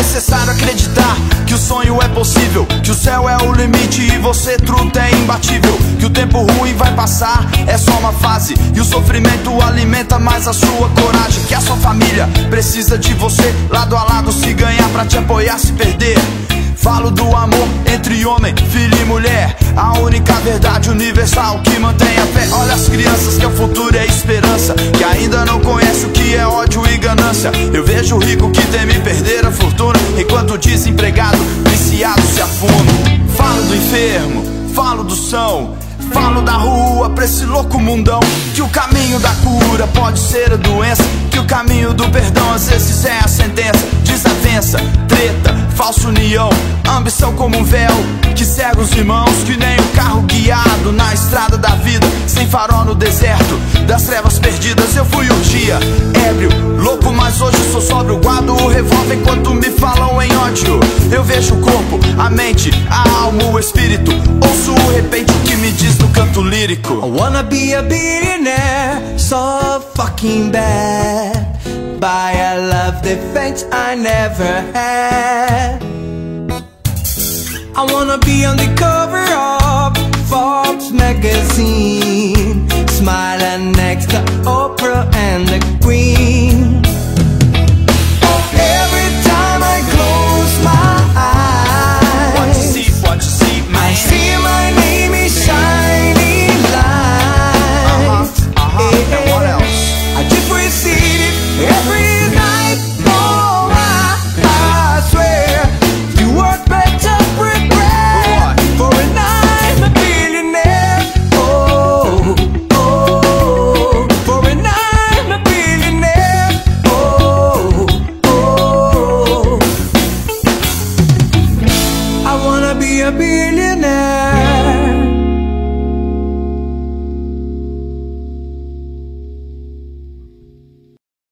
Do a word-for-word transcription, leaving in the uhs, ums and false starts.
necessário acreditar que o sonho é possível, que o céu é o limite e você, truta, é imbatível. Que o tempo ruim vai passar, é só uma fase, e o sofrimento alimenta mais a sua coragem. Que a sua família precisa de você, lado a lado, se ganhar pra te apoiar, se perder. Falo do amor entre homem, filho e mulher, a única verdade universal que mantém a fé. Olha as crianças que é o futuro e a esperança, que ainda não conhece o que é ódio e ganância. Eu vejo o rico que teme perder a fortuna, enquanto o desempregado, viciado, se afunda. Falo do enfermo, falo do são, falo da rua pra esse louco mundão. Que o caminho da cura pode ser a doença, que o caminho do perdão às vezes é a sentença. Desavença, treta, falsa união, ambição como um véu que cega os irmãos. Que nem um carro guiado na estrada da vida, sem farol no deserto das trevas perdidas. Eu fui um dia ébrio, louco, mas hoje sou sóbrio. Guardo o revólver enquanto me falam em ódio. Eu vejo o corpo, a mente, a alma, o espírito. Ouço o repente o que me diz no canto lírico. I wanna be a billionaire, so fucking bad. Buy a love defense I never had. I wanna be on the cover of Forbes magazine, smiling next to Oprah and the Queen. Every time I close my eyes, What you see, what you see, man? I see my name is shining light. Uh-huh, uh-huh, and what else? I just receive it every night. Oh, I, I swear you work better regret. For a night, I'm a billionaire. Oh, oh, for a night, I'm a billionaire. Oh, oh, I wanna be a billionaire.